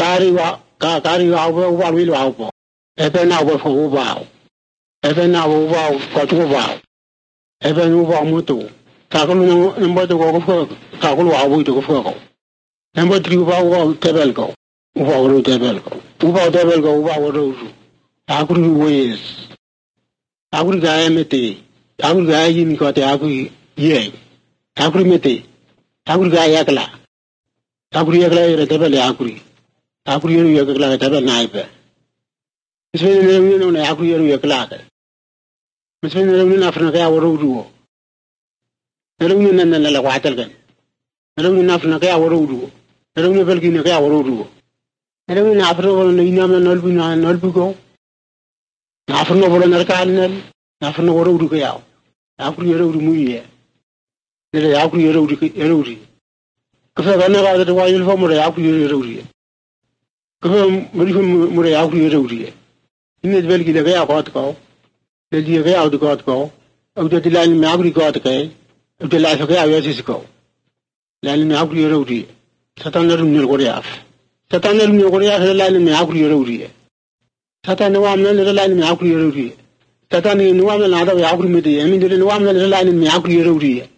Kariwa over will out. Even now for over. Even now over got over. Even over moto. Takulu number to go for Takulu away to go. Number 3 over Tebelgo. Over Tebelgo. Over Tebelgo over Rose. Agri ways. Agri Gayamete. Agri Gayim got the Agri ye. Agri Mete. Agri Gayakla. Agri Yagla Tebel Agri. Agri Yagla Tebel Naipe. It's very known Agri Yagla. It's very known Africa Rodu. Alone and the Watergan. Alone enough in a cow road. Alone never in a cow road. Alone after all, Inam and Nolbina and Nolbugo. After over another cardinal, after no road to go. After your road to Muye. There is after your road to Erodi. Because I never had a wild form after your road. Come, Murray after your road. In the Belgian, the way I got to go. The way out to God go. Of the line, Mabri got to go. If the life of the go. Landing out your road. Satan never go off. Satan never go off the line out your road. Satan no one never line out your road. Satan in one another agreement. I mean, the one line in out your road.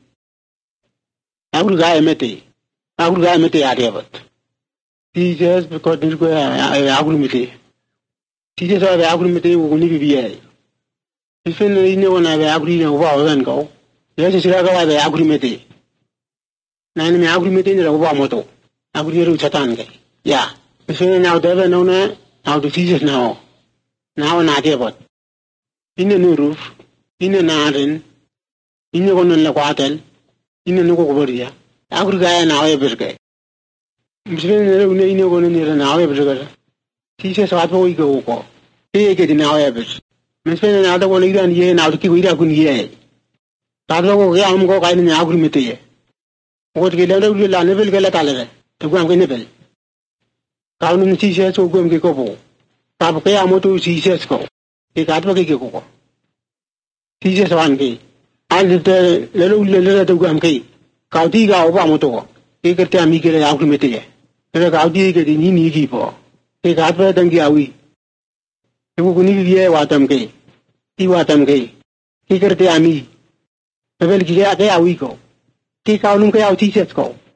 I would guy met it. I would guy met it at Everett. Teachers because this way I agreement. Teachers are the agreement will never be a. If no one I agree over and go. Yes, it's like the agreement. Nine agreement in the Obamoto. Agree to Satan. Yeah. So now they never know how the teachers now. Now not about. In the new roof, in the garden, in the one in the water, in the Nugoria. Agree now every day. Between the one in now every teachers are we go. They get in our average. Miss another one again here now to keep it up in here. Tadlo am go in the agreement. What we never get a talent to go and nibble. Counting teachers who go and go. Papa Moto teachers go. They got to go. Teachers one gay. And the little to go and gay. Cautiga Obamoto. They could tell me get an agreement. They got to get in any people. They got better than Gawi. They would need what I'm gay. He what I'm gay. He could tell me. The Belgia, there we go. Take out teachers go.